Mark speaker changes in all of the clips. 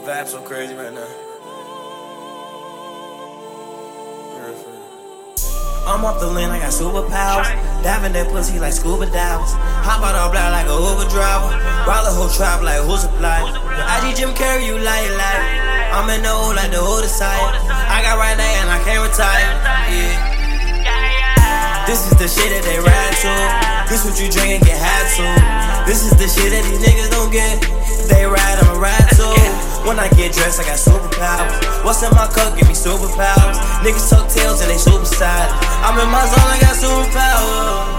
Speaker 1: vibe so crazy right now. I'm off the land, I got superpowers. Diving that pussy like scuba divers. Hop out all black like a Uber driver. Ride the whole tribe like who's supply. IG Jim carry you like. I'm in the old like the oldest side. I got right there and I can't retire. Yeah. This is the shit that they ride to. This what you drink and get high to. This is the shit that these niggas don't get. They ride, I'ma ride too. When I get dressed, I got superpowers. What's in my cup, give me superpowers. Niggas tuck tails and they super silent. I'm in my zone, I got superpowers.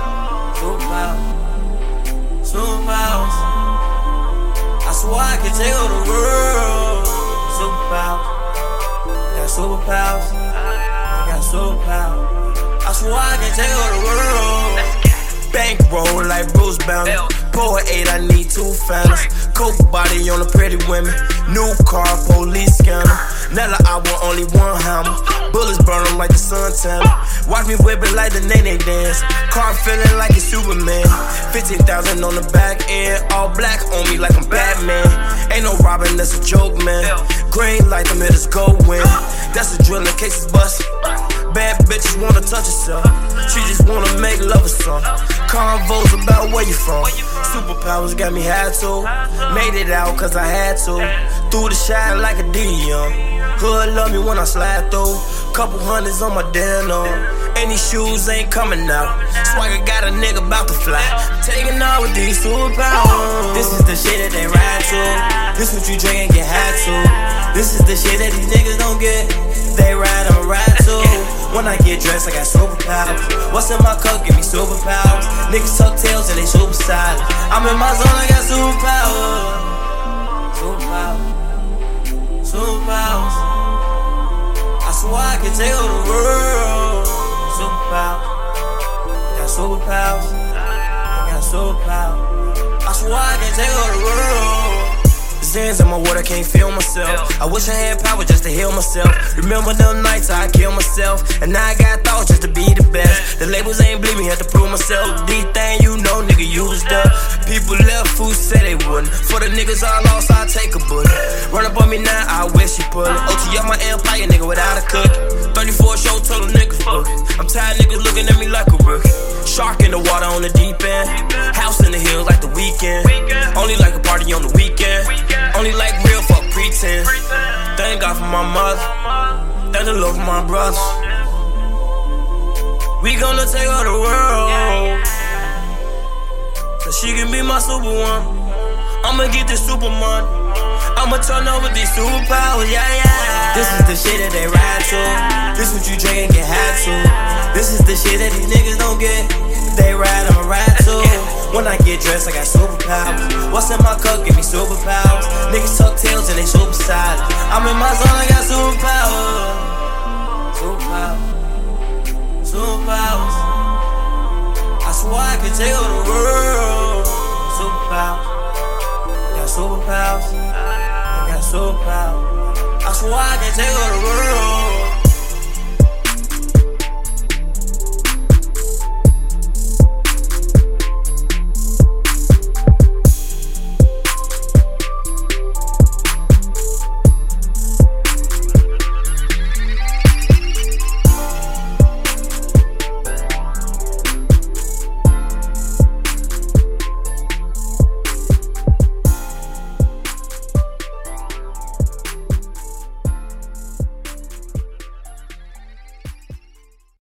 Speaker 1: Superpowers. I swear I can take over the world. Superpowers. Got superpowers. I got superpowers. I swear I can take over the world. Bankroll like Bruce Banner. Pour 8, I need 2 phantoms. Coke body on the pretty women. New car, police scanner. Nella, I want only 1 hammer. Bullets burn them like the sun tanner. Watch me whip it like the Nene dance. Car feeling like it's Superman. 15,000 on the back end. All black on me like I'm Batman. Ain't no robbing, that's a joke, man. Green light, them hitters go win. That's a drill in case it's bustin'. Bad bitches wanna touch herself. She just wanna make love or something. Convos about where you from. Superpowers got me high too. Made it out cause I had to. Threw the shine like a Dion. Hood love me when I slide through. Couple hundreds on my denim. And these shoes ain't coming out. Swagger got a nigga about to fly. Taking out with these superpowers. This is the shit that they ride to. This what you drink and get high to. This is the shit that these niggas don't get. They ride, I'ma ride too. When I get dressed, I got superpowers. What's in my cup, give me superpowers. Niggas tuck tails and they super silent. I'm in my zone, I got superpowers. Superpowers. I swear I can take over the world. Superpowers. Got superpowers. I got superpowers. I swear I can take over the world. Zans in my water, can't feel myself. I wish I had power just to heal myself. Remember them nights I killed myself. And now I got thoughts just to be the best. The labels ain't believe me, had to prove myself. D-thing, you know, nigga, you was there. People left, who said they wouldn't. For the niggas I lost, I take a bullet. Run up on me now, I wish you pull it. OT up my empire, nigga, without a cook. 34 show, told them niggas book. I'm tired niggas looking at me like a rookie. Shark in the water on the deep end. House in the hills like the weekend. Only like a party on the weekend. Only like real, fuck pretend. Thank God for my mother. Thank the Lord for my brothers. We gonna take over the world. So she can be my superwoman. I'ma get this super money. I'ma turn over these superpowers, yeah. This is the shit that they ride to. This what you drink and get high to. This is the shit that these niggas don't get. They ride, I'ma ride too. When I get dressed, I got superpowers. What's in my cup, give me superpowers. Niggas tuck tails and they super silent. I'm in my zone, I got superpowers. Superpowers. I swear I can take over the world. Superpowers. Got superpowers. I got superpowers. I swear I can take over the world.